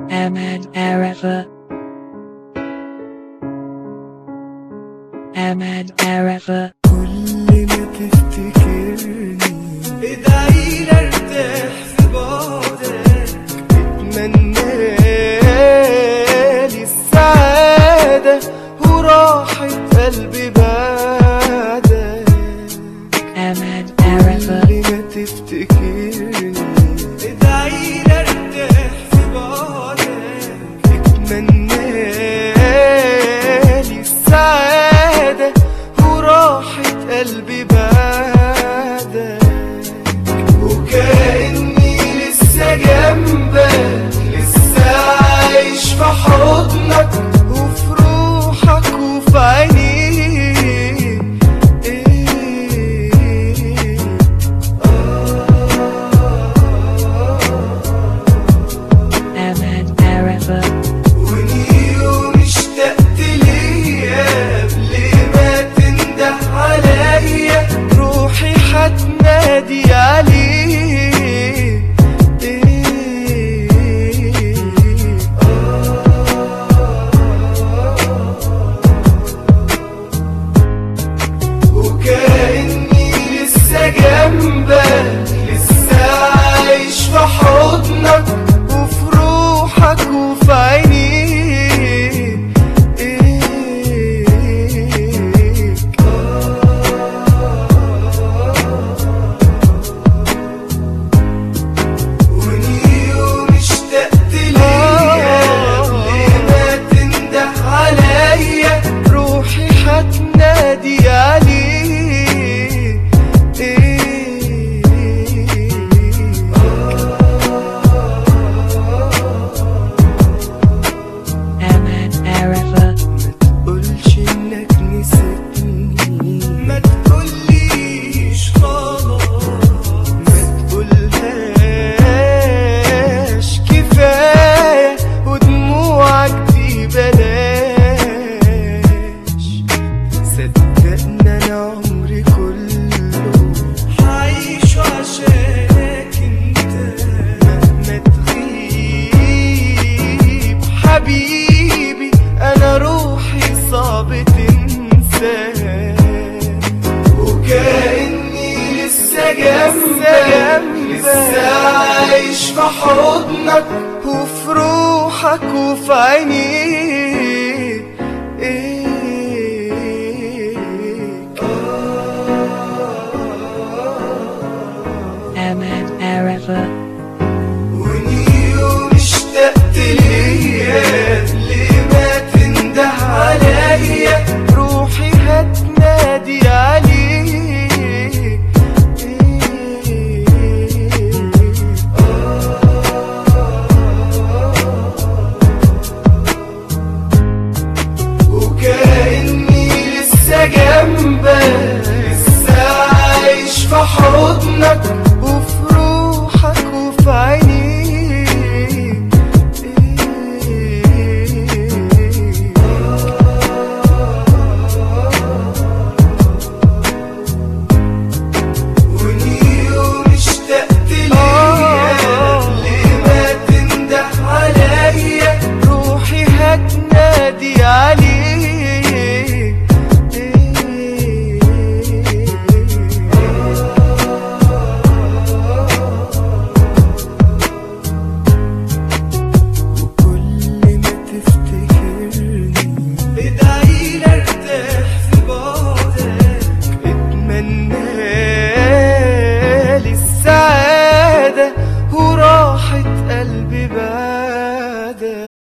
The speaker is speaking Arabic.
Ahmed Arafa. Ahmed Arafa. كل ما تفتكرني ادعيلي ارتاح في بعدك، اتمنالي السعادة وراحة قلبي بعدك. Ahmed Arafa. كل ما تفتكرني ادعيلي ارتاح في بعدك، اتمنالي السعادة وراحة قلبي بعدك. وكأني لسه جنبك، لسه عايش في حضنك وفي روحك وفي عينيك. Ahmed Arafa. ونيوم اشتقت ليا قبل ما تنده عليا، روحي هتنادي عليك. وكأني لسه جنبك، لسه عايش في حضنك وفي روحك وفي عينيك. ونيوم اشتقت ليا قبل ما تنده عليا، روحي هتنادي عليك. Ahmed Arafa. متقولش انك نسيتني، ما تقوليش خلاص، ما تقولهاش كفاية ودموعك دي بلاش. صدقني انا عمري كله هعيش عشانك انت، مهما تغيب حبيبي انا روحي صعب تنساك. وكأني لسه جنبك، لسه عايش في حضنك وفي روحك وفي عينيك.